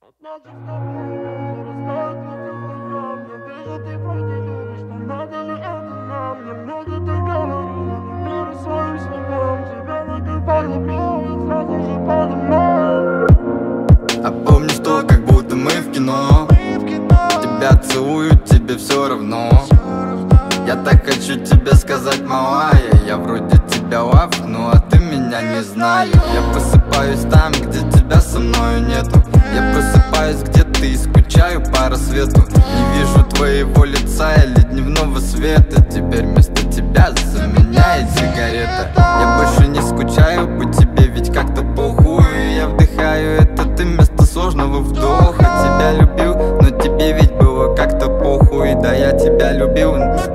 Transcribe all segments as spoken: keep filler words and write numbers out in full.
Значит, с тобой растает весь Инстаграм. Я вижу, ты вроде любишь, но надо ли это нам? Я много ты говорю, но не верю своим словам. Тебя на кайфах люблю и сразу же подумал. А помнишь то, как будто мы в кино? Тебя целую, тебе все равно. Я так хочу тебе сказать, малая. Я вроде тебя лав, ну а ты меня не знаю. Я просыпаюсь там, где тебя со мною нету. Я просыпаюсь, где ты, и скучаю по рассвету. Не вижу твоего лица или дневного света. Теперь вместо тебя заменяет сигарета. Я больше не скучаю по тебе, ведь как-то похуй. Я вдыхаю этот им вместо сложного вдоха. Тебя любил, но тебе ведь было как-то похуй. Да, я тебя любил.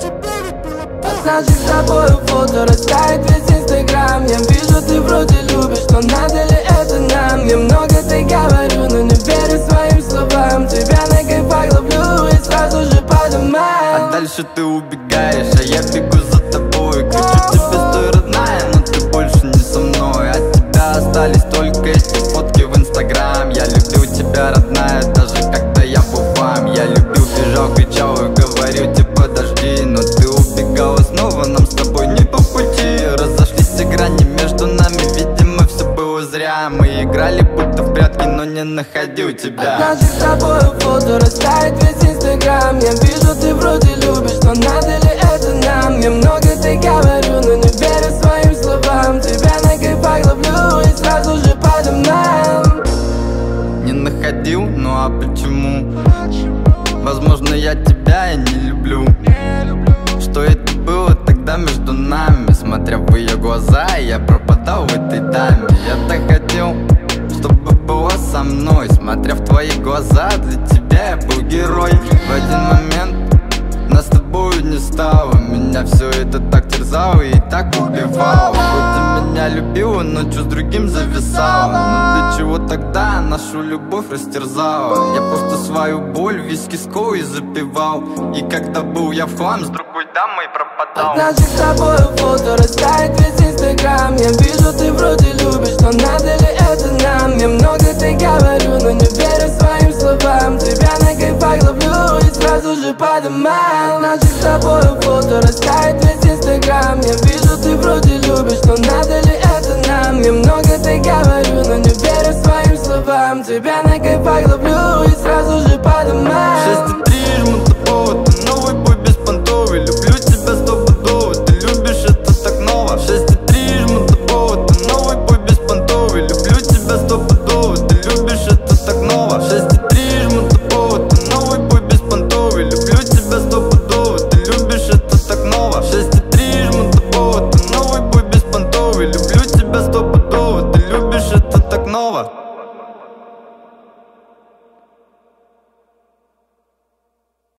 Значит, с тобою фото растает весь Инстаграм. Я вижу, ты вроде любишь, но надо ли это нам? Я много ты говорю, но не верю своим словам. Тебя на кайфах ловлю и сразу же по домам. А дальше ты убегаешь, а я бегу за тобой. Кричу тебе, стой, родная, но ты больше не со мной. От тебя остались только эти фотки в Инстаграм. Я любил тебя, родная, даже когда я был вам. Я любил, бежал, кричал и говорю тебе подожди, но ты убегала снова, нам с тобой не по пути. Разошлись все грани между нами, видимо, все было зря. Мы играли будто в прятки, но не находил тебя. Значит, с тобою фото растает весь Инстаграм. Я вижу, ты вроде любишь, но надо ли это нам? Я много ты говорю, но не верю своим словам. Тебя на кайфах ловлю и сразу же по домам. Не находил, ну а почему? Возможно, я тебя и не люблю. Что это было тогда между нами? Смотря в ее глаза, я пропадал в этой даме. Я так хотел, чтобы была со мной. Смотря в твои глаза, для тебя я был герой. В один момент нас с тобою не стало. Меня все это так терзало и так убивало. Хоть ты меня любила, но чё с другим зависала. Но для чего тогда нашу любовь растерзала? Я просто свою боль виски с колой запивал. И когда был я в хлам, с другой дамой пропадал. Значит, с тобою фото растает весь Инстаграм. Я вижу, ты вроде любишь, но надо ли это нам? Я много ты говорю, но не верю своим словам. Тебя на кайфах ловлю и сразу же по домам. Значит, с тобою фото растает весь Инстаграм. Я вижу, ты вроде любишь, но надо ли это нам? Я много ты говорю, но не верю своим словам. Тебя на кайфах ловлю и сразу же по домам. Шесть и три жмут на повод.